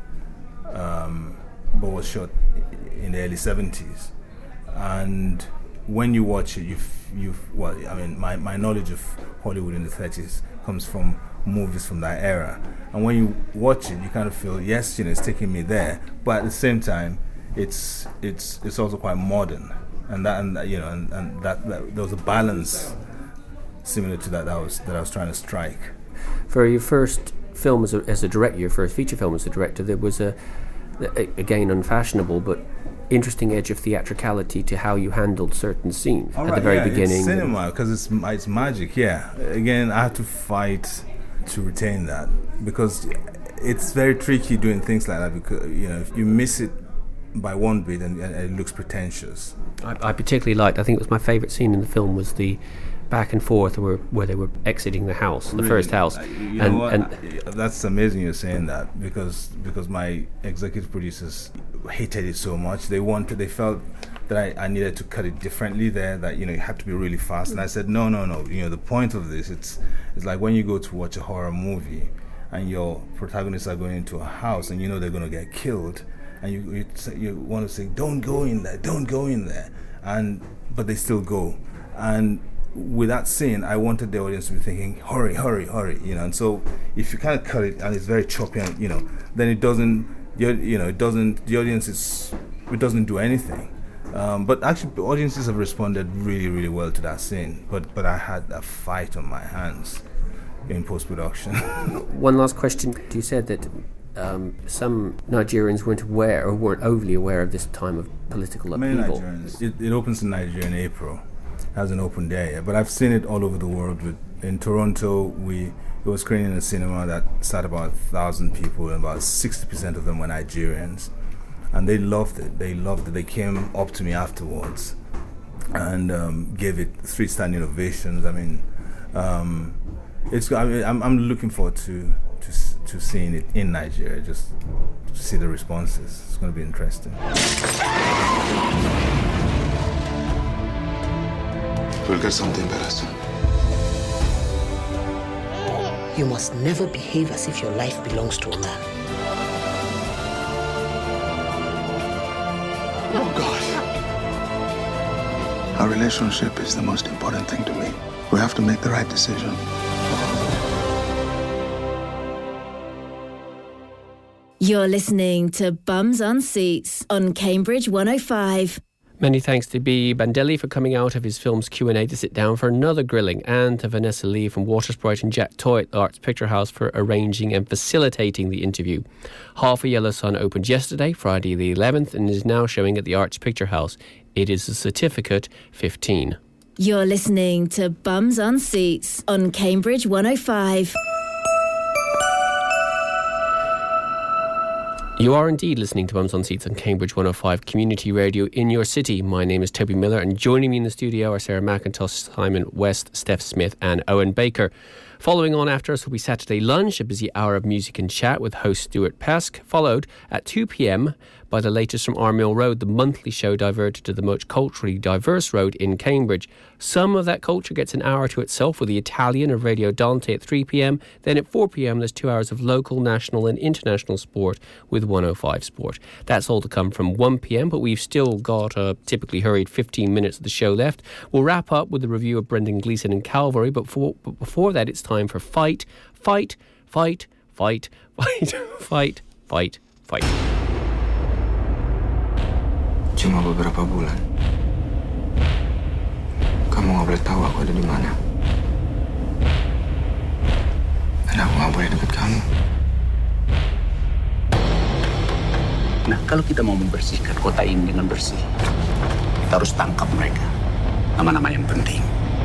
but was shot in the early 70s. And when you watch it, my knowledge of Hollywood in the 30s comes from movies from that era. And when you watch it, you kind of feel, yes, you know, it's taking me there, but at the same time, it's also quite modern, and that there was a balance similar to that I was trying to strike. For your first film as a director, your first feature film as a director, there was again unfashionable but interesting edge of theatricality to how you handled certain scenes at the very beginning. It's cinema, because it's magic. Yeah, again, I had to fight to retain that, because it's very tricky doing things like that, because, you know, if you miss it by one bit and it looks pretentious. I particularly liked, I think it was my favourite scene in the film, was the back and forth where they were exiting the house, the first house. That's amazing you're saying that, because my executive producers hated it so much. They felt that I needed to cut it differently there, that, you know, it had to be really fast. And I said, no, you know, the point of this, it's like when you go to watch a horror movie and your protagonists are going into a house and you know they're going to get killed, and you want to say, don't go in there, but they still go. And with that scene, I wanted the audience to be thinking, hurry, you know. And so if you kind of cut it and it's very choppy, and, you know, then it doesn't do anything. But actually, the audiences have responded really, really well to that scene. But I had a fight on my hands in post-production. One last question. You said that some Nigerians weren't overly aware of this time of political upheaval. Many Nigerians. It opens in Nigeria in April. It has an open day, but I've seen it all over the world. In Toronto, it was screening in a cinema that sat about 1,000 people, and about 60% of them were Nigerians, and they loved it. They came up to me afterwards and gave it 3 standing ovations. I mean, I'm looking forward to seeing it in Nigeria, just to see the responses. It's going to be interesting. We'll get something better soon. You must never behave as if your life belongs to a man. Oh, God. Our relationship is the most important thing to me. We have to make the right decision. You're listening to Bums on Seats on Cambridge 105. Many thanks to B. Bandelli for coming out of his film's Q&A to sit down for another grilling, and to Vanessa Lee from Watersprite and Jack Toy at the Arts Picture House for arranging and facilitating the interview. Half a Yellow Sun opened yesterday, Friday the 11th, and is now showing at the Arts Picture House. It is a certificate 15. You're listening to Bums on Seats on Cambridge 105. You are indeed listening to Bums on Seats on Cambridge 105 Community Radio in your city. My name is Toby Miller, and joining me in the studio are Sarah McIntosh, Simon West, Steph Smith and Owen Baker. Following on after us will be Saturday Lunch, a busy hour of music and chat with host Stuart Pesk, followed at 2 p.m. by the latest from Armill Road, the monthly show diverted to the most culturally diverse road in Cambridge. Some of that culture gets an hour to itself with the Italian of Radio Dante at 3 p.m. Then at 4 p.m. there's 2 hours of local, national and international sport with 105 Sport. That's all to come from 1 p.m, but we've still got a typically hurried 15 minutes of the show left. We'll wrap up with a review of Brendan Gleeson and Calvary, but before that it's time for Fight, Fight, Fight, Fight, Fight, Fight, Fight, Fight. Cuma beberapa bulan. Kamu nggak boleh tahu aku ada di mana. Dan aku nggak boleh dekat kamu. Nah, kalau kita mau membersihkan kota ini dengan bersih, kita harus tangkap mereka. Nama-nama yang penting.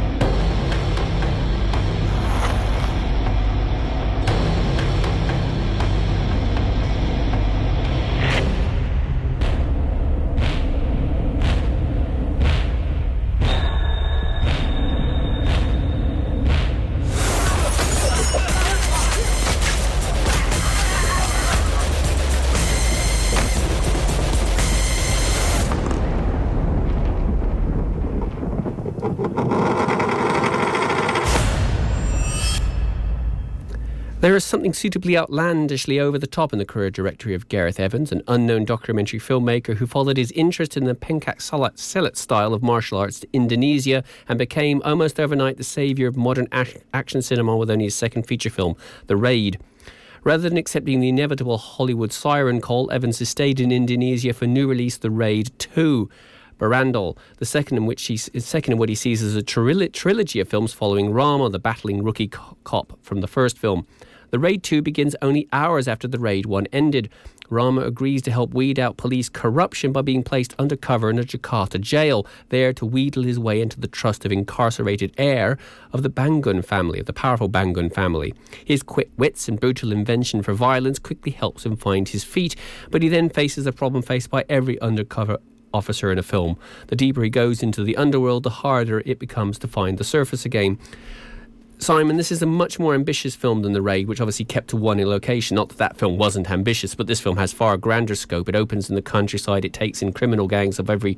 There is something suitably outlandishly over the top in the career directory of Gareth Evans, an unknown documentary filmmaker who followed his interest in the pencak silat style of martial arts to Indonesia and became almost overnight the saviour of modern action cinema with only his second feature film, The Raid. Rather than accepting the inevitable Hollywood siren call, Evans has stayed in Indonesia for new release The Raid 2. Barandal, the second in what he sees as a trilogy of films following Rama, the battling rookie cop from the first film. The Raid 2 begins only hours after The Raid 1 ended. Rama agrees to help weed out police corruption by being placed undercover in a Jakarta jail, there to wheedle his way into the trust of incarcerated heir of the Bangun family, of the powerful Bangun family. His quick wits and brutal invention for violence quickly helps him find his feet, but he then faces a problem faced by every undercover officer in a film. The deeper he goes into the underworld, the harder it becomes to find the surface again. Simon, this is a much more ambitious film than The Raid, which obviously kept to one location. Not that that film wasn't ambitious, but this film has far grander scope. It opens in the countryside. It takes in criminal gangs of every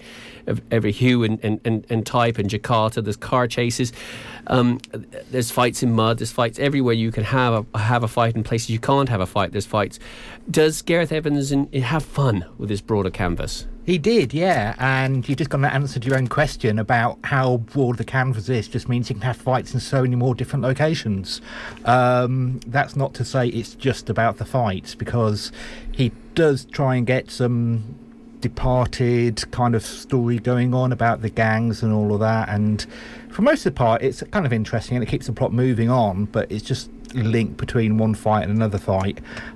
hue and type. In Jakarta, there's car chases. There's fights in mud. There's fights everywhere. You can have a fight in places you can't have a fight. There's fights. Does Gareth Evans have fun with this broader canvas? He did, yeah, and you just got to answer your own question about how broad the canvas is. Just means you can have fights in so many more different locations. That's not to say it's just about the fights, because he does try and get some Departed kind of story going on about the gangs and all of that, and for most of the part it's kind of interesting and it keeps the plot moving on, but it's just linked between one fight and another fight,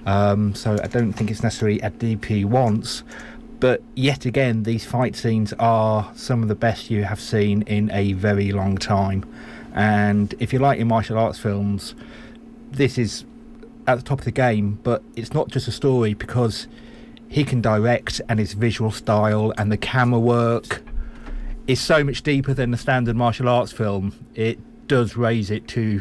so I don't think it's necessarily a DP wants. But yet again, these fight scenes are some of the best you have seen in a very long time. And if you like your martial arts films, this is at the top of the game. But it's not just a story, because he can direct, and his visual style and the camera work is so much deeper than the standard martial arts film. It does raise it to,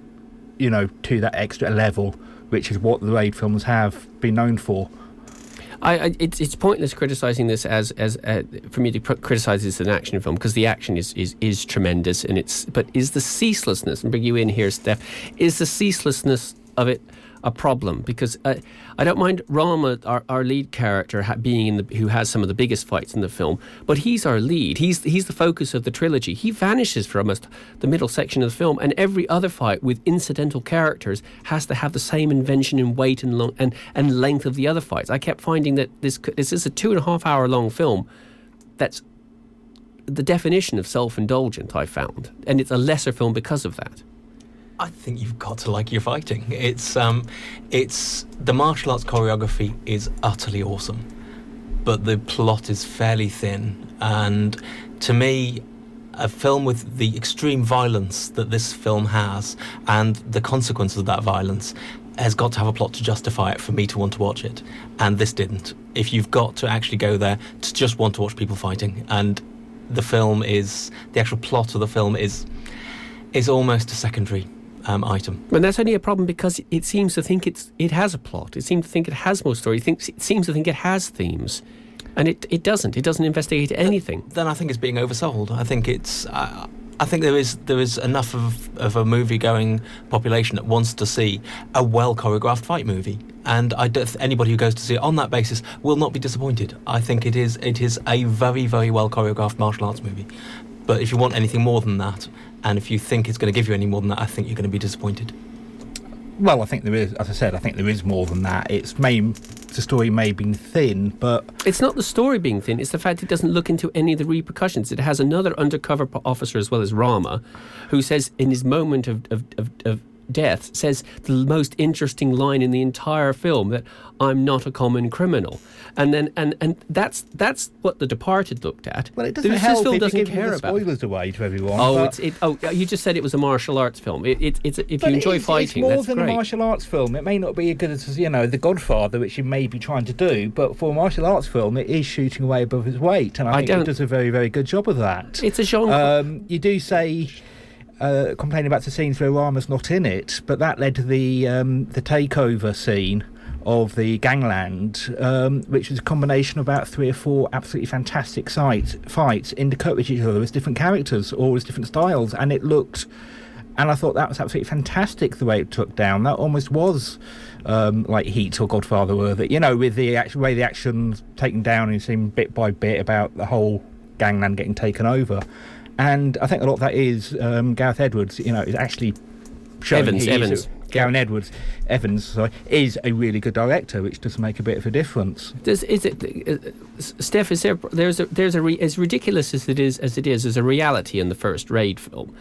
to that extra level, which is what the Raid films have been known for. It's pointless criticising this as for me to criticise this as an action film, because the action is tremendous, but is the ceaselessness, and bring you in here, Steph, is the ceaselessness of it a problem? Because I don't mind Rama, our lead character, being who has some of the biggest fights in the film, but he's our lead. He's the focus of the trilogy. He vanishes for almost the middle section of the film, and every other fight with incidental characters has to have the same invention and weight and length of the other fights. I kept finding that this is a 2.5 hour long film that's the definition of self-indulgent, I found, and it's a lesser film because of that. I think you've got to like your fighting. It's the martial arts choreography is utterly awesome, but the plot is fairly thin. And to me, a film with the extreme violence that this film has and the consequences of that violence, has got to have a plot to justify it for me to want to watch it, and this didn't. If you've got to actually go there to just want to watch people fighting, and the actual plot of the film is almost a secondary item. And that's only a problem because it seems to think it has a plot. It seems to think it has more story. It seems to think it has themes. And it doesn't. It doesn't investigate anything. Then I think it's being oversold. I think I think there is enough of a movie-going population that wants to see a well-choreographed fight movie, and anybody who goes to see it on that basis will not be disappointed. I think it is a very, very well-choreographed martial arts movie. But if you want anything more than that, and if you think it's going to give you any more than that, I think you're going to be disappointed. Well, I think there is, as I said, I think there is more than that. The story may have been thin, but... It's not the story being thin, it's the fact it doesn't look into any of the repercussions. It has another undercover officer as well as Rama, who says in his moment of death, says the most interesting line in the entire film, that I'm not a common criminal. And then and that's what The Departed looked at. Well, it doesn't this help film if doesn't you give care the about spoilers away to everyone. You just said it was a martial arts film. If you enjoy fighting, it's more that's than great. a martial arts film. It may not be as good as The Godfather, which you may be trying to do, but for a martial arts film, it is shooting away above its weight, and I think it does a very, very good job of that. It's a genre. You do say. Complaining about the scenes where Rama's not in it, but that led to the takeover scene of the gangland, which was a combination of about 3 or 4 absolutely fantastic fights intercut with each other as different characters, all as different styles, and it looked. And I thought that was absolutely fantastic the way it took down. That almost was like Heat or Godfather worthy, with the way the action's taken down, and you see bit by bit about the whole gangland getting taken over. And I think a lot of that is Gareth Edwards, is actually showing Gareth Evans is a really good director, which does make a bit of a difference. Steph, there's as ridiculous as it is, there's a reality in the first Raid film.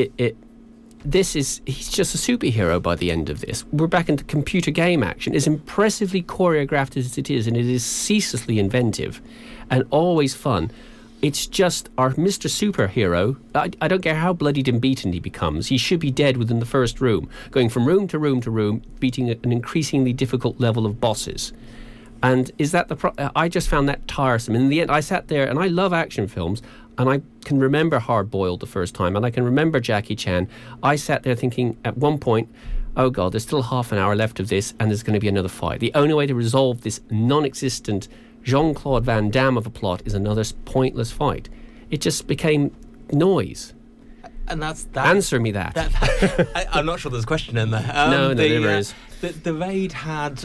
He's just a superhero by the end of this. We're back into computer game action. As impressively choreographed as it is, and it is ceaselessly inventive and always fun. It's just our Mr. Superhero. I don't care how bloodied and beaten he becomes. He should be dead within the first room, going from room to room to room, beating an increasingly difficult level of bosses. And is that I just found that tiresome. In the end, I sat there, and I love action films, and I can remember Hard Boiled the first time, and I can remember Jackie Chan. I sat there thinking at one point, oh God, there's still half an hour left of this, and there's going to be another fight. The only way to resolve this non-existent Jean-Claude Van Damme of a plot is another pointless fight. It just became noise. And that's that. Answer me that. I'm not sure there's a question in there. No, there is. The Raid had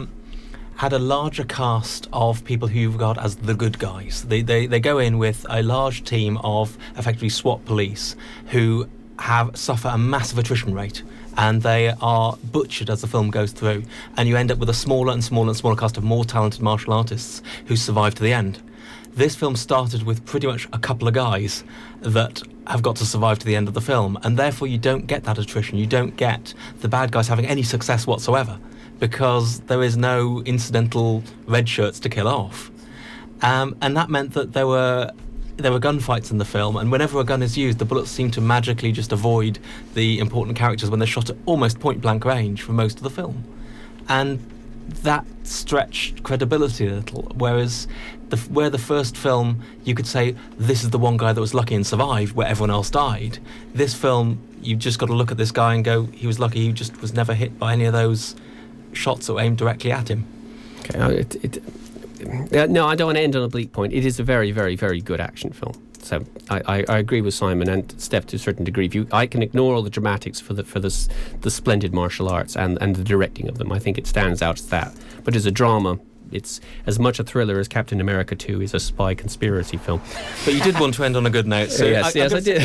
a larger cast of people who you've got as the good guys. They go in with a large team of effectively SWAT police who suffer a massive attrition rate, and they are butchered as the film goes through, and you end up with a smaller and smaller and smaller cast of more talented martial artists who survive to the end. This film started with pretty much a couple of guys that have got to survive to the end of the film, and therefore you don't get that attrition. You don't get the bad guys having any success whatsoever, because there is no incidental red shirts to kill off. And that meant that there were gunfights in the film, and whenever a gun is used, the bullets seem to magically just avoid the important characters when they're shot at almost point-blank range for most of the film. And that stretched credibility a little, whereas where the first film, you could say, this is the one guy that was lucky and survived, where everyone else died. This film, you've just got to look at this guy and go, he was lucky, he just was never hit by any of those shots that were aimed directly at him. Okay, no, I don't want to end on a bleak point. It is a very, very, very good action film. So I agree with Simon and Steph to a certain degree. I can ignore all the dramatics for the splendid martial arts and the directing of them. I think it stands out as that. But as a drama, it's as much a thriller as Captain America 2 is a spy conspiracy film. But you did want to end on a good note. So yes, I did.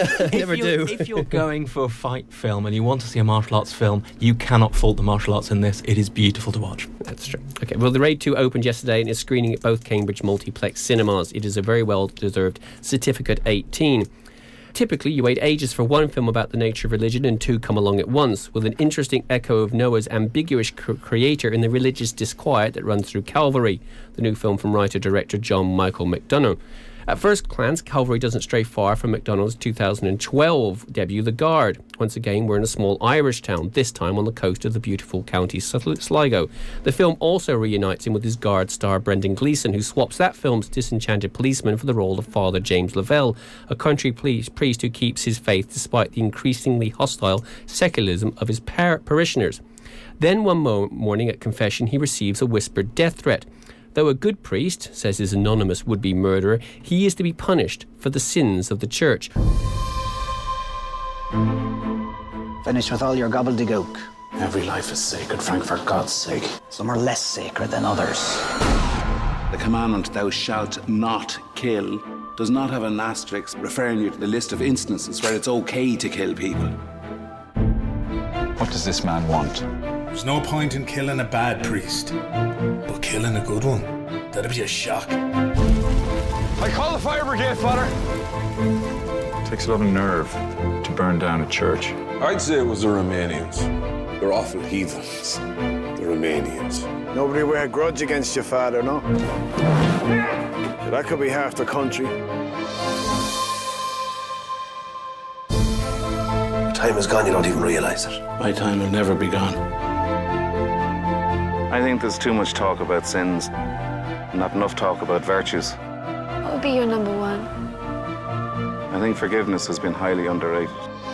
If you're going for a fight film and you want to see a martial arts film, you cannot fault the martial arts in this. It is beautiful to watch. That's true. Okay, well, The Raid 2 opened yesterday and is screening at both Cambridge multiplex cinemas. It is a very well-deserved Certificate 18. Typically, you wait ages for one film about the nature of religion and two come along at once, with an interesting echo of Noah's ambiguous creator in the religious disquiet that runs through Calvary, the new film from writer-director John Michael McDonough. At first glance, Calvary doesn't stray far from McDonagh's 2012 debut, The Guard. Once again, we're in a small Irish town, this time on the coast of the beautiful county Sligo. The film also reunites him with his Guard star Brendan Gleeson, who swaps that film's disenchanted policeman for the role of Father James Lavelle, a country priest who keeps his faith despite the increasingly hostile secularism of his parishioners. Then one morning at confession, he receives a whispered death threat. Though a good priest, says his anonymous would-be murderer, he is to be punished for the sins of the church. Finish with all your gobbledygook. Every life is sacred, Frank, for God's sake. Some are less sacred than others. The commandment, thou shalt not kill, does not have an asterisk referring you to the list of instances where it's okay to kill people. What does this man want? There's no point in killing a bad priest, but killing a good one, that'd be a shock. I call the fire brigade, Father. It takes a lot of nerve to burn down a church. I'd say it was the Romanians. They're awful heathens, the Romanians. Nobody wear a grudge against your father, no? So that could be half the country. Time is gone, you don't even realize it. My time will never be gone. I think there's too much talk about sins, not enough talk about virtues. What would be your number one? I think forgiveness has been highly underrated.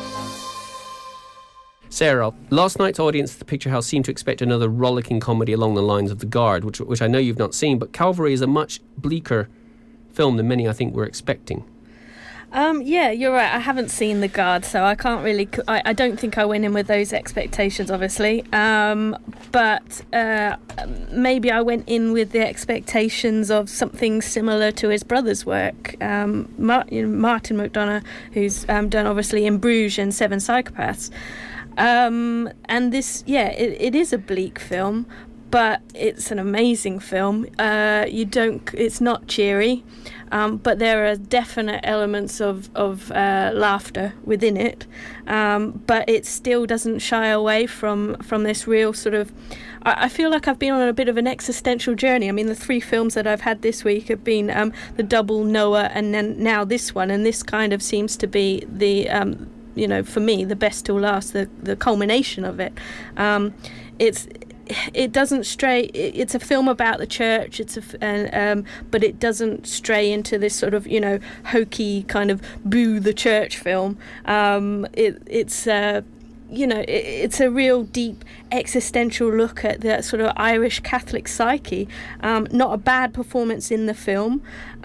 Sarah, last night's audience at the Picture House seemed to expect another rollicking comedy along the lines of The Guard, which I know you've not seen, but Calvary is a much bleaker film than many I think were expecting. Yeah, you're right. I haven't seen The Guard, so I can't really... I don't think I went in with those expectations, obviously. But maybe I went in with the expectations of something similar to his brother's work. Martin McDonagh, who's done, obviously, In Bruges and Seven Psychopaths. And this, it is a bleak film, but it's an amazing film. It's not cheery. But there are definite elements of laughter within it, but it still doesn't shy away from this real sort of... I feel like I've been on a bit of an existential journey. I mean, the 3 films that I've had this week have been The Double, Noah, and then now this one, and this kind of seems to be the, for me, the best till last, the culmination of it. It doesn't stray. It's a film about the church. But it doesn't stray into this sort of hokey kind of boo the church film. It's a real deep existential look at the sort of Irish Catholic psyche. Not a bad performance in the film.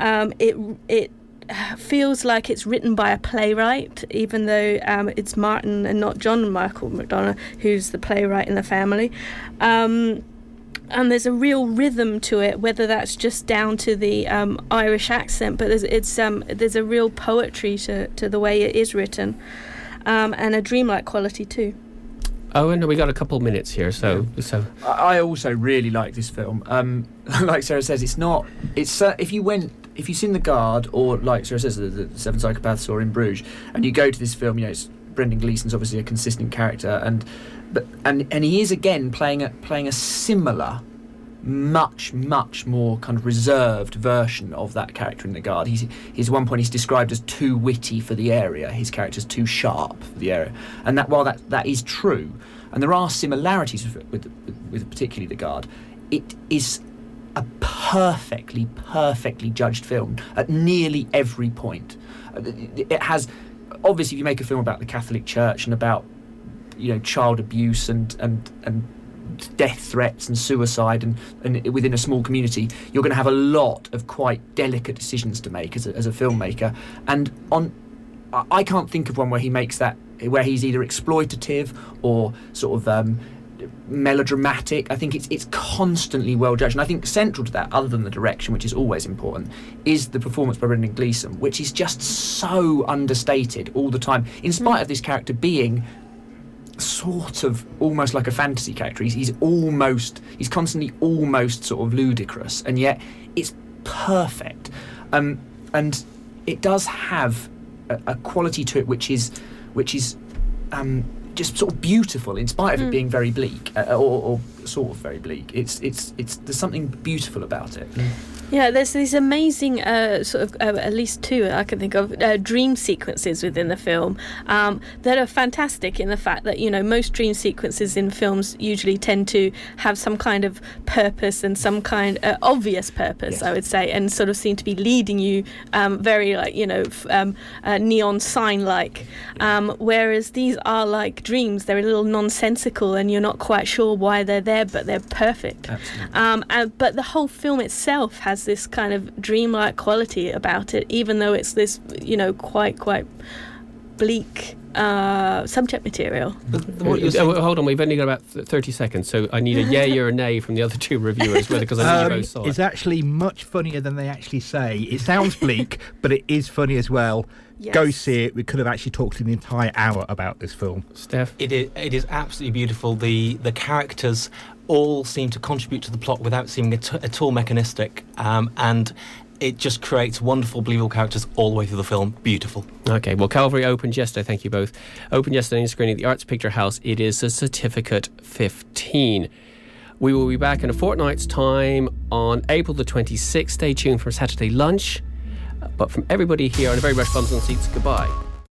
It feels like it's written by a playwright, even though it's Martin and not John Michael McDonagh who's the playwright in the family. And there's a real rhythm to it, whether that's just down to the Irish accent, but there's a real poetry to the way it is written, and a dreamlike quality too. Oh, and we got a couple minutes here, so I also really like this film. Like Sarah says, if you've seen The Guard, or like Sarah says, the Seven Psychopaths or In Bruges, and you go to this film, it's Brendan Gleeson's obviously a consistent character, and he is again playing a similar, much more kind of reserved version of that character in The Guard. He's at one point he's described as too witty for the area. His character's too sharp for the area, and while that is true, and there are similarities with particularly The Guard, it is a perfectly judged film at nearly every point. It has, obviously, if you make a film about the Catholic Church and about child abuse and death threats and suicide and within a small community, you're going to have a lot of quite delicate decisions to make as a filmmaker. And I can't think of one where he makes that, where he's either exploitative or sort of melodramatic. I think it's constantly well judged, and I think central to that, other than the direction, which is always important, is the performance by Brendan Gleeson, which is just so understated all the time, in spite of this character being sort of almost like a fantasy character. He's constantly almost sort of ludicrous, and yet it's perfect. And it does have a quality to it which is just sort of beautiful, in spite of it being very bleak, or sort of very bleak. It's there's something beautiful about it. Yeah, there's these amazing at least two I can think of dream sequences within the film that are fantastic in the fact that, you know, most dream sequences in films usually tend to have some kind of purpose and some kind of obvious purpose, I would say, and sort of seem to be leading you very, like, you know, neon sign-like, whereas these are like dreams. They're a little nonsensical and you're not quite sure why they're there, but they're perfect. But the whole film itself has this kind of dreamlike quality about it, even though it's this, you know, quite bleak subject material. Hold on, we've only got about 30 seconds, so I need a yay or a nay from the other two reviewers, because I know you both saw it. It's actually much funnier than they actually say. It sounds bleak, but it is funny as well. Yes. Go see it. We could have actually talked an entire hour about this film. Steph? It is absolutely beautiful. The characters all seem to contribute to the plot without seeming at all mechanistic, and it just creates wonderful, believable characters all the way through the film. Beautiful. Okay, well, Calvary opened yesterday. Thank you both. Opened yesterday in screening at the Arts Picture House. It is a Certificate 15. We will be back in a fortnight's time on April the 26th. Stay tuned for Saturday lunch. But from everybody here on A Very Rush Bums on Seats, goodbye.